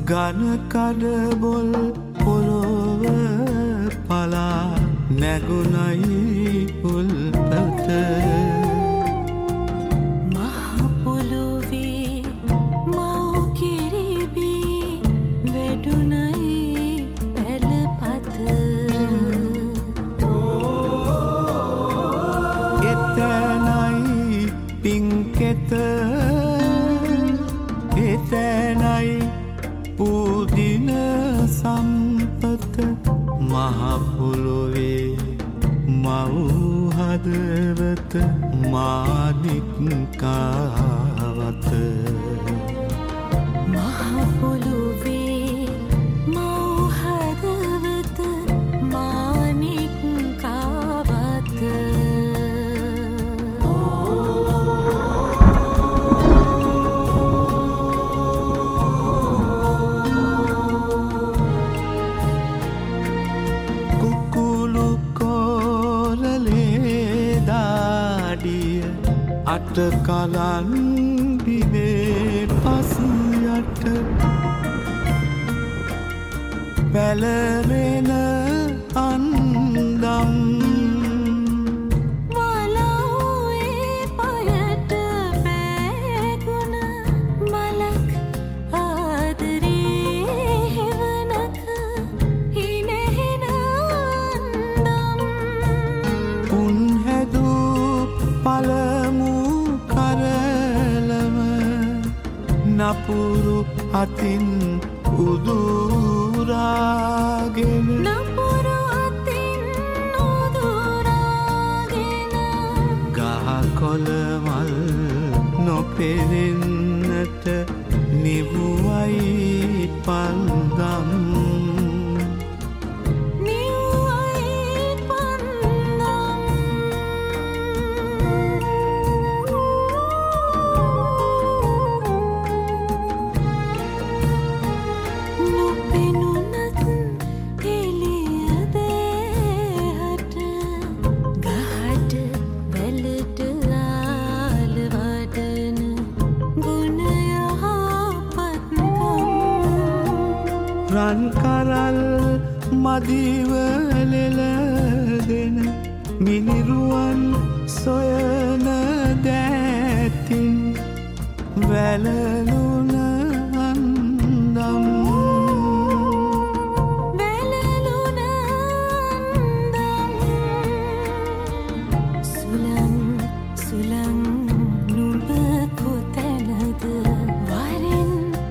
ගන කඩබොල් පොළොව පලා නැගුණයි උල්පත මහ පොළොවේ මව් කිරිබී වැඩුණයි පැලපත එතනයි පින්කෙත එතනයි පුදින සම්පත මහ පොළොවේ මව් හදවත මානිකාවත මහ පොළොවේ මව් හදවත මානිකාවත අට කලන් දිවේ පස් යට පැලවෙන අන්දම් වලව්වේ පයට බෑගුණ මලක් ආදරේ හෙවනක හිනෙහෙන අන්දම් උන් හැදූ පළමු කරලම නපුරු අතින් උදුරාගෙන නපුරු අතින් උදුරාගෙන ගහකොළවල් නොපෙනෙන්නට නිවුවයි පන්දම් රන් කරල් මදිවලෙලගෙන මිනිරුවන් සොයන දැතින් වැලලුන අන්දම් වැලලුන අන්දම් සුලං සුලං නුඹ කොතැනද වරින්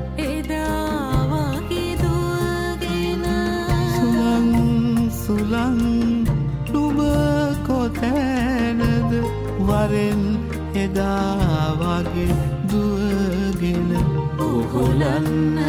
සුලං නුඹ කොතැනද වරෙන් එදා වගේ දුවගෙන උහුලන්න